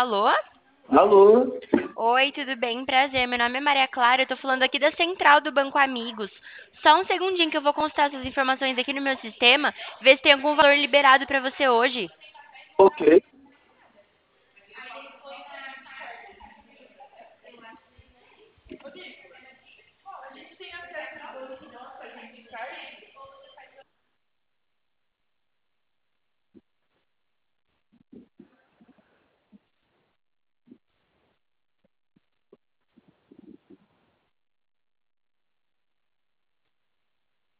Alô? Alô? Oi, tudo bem? Prazer. Meu nome é Maria Clara. Eu tô falando aqui da central do Banco Amigos. Só um segundinho que eu vou consultar essas informações aqui no meu sistema, ver se tem algum valor liberado pra você hoje. Ok.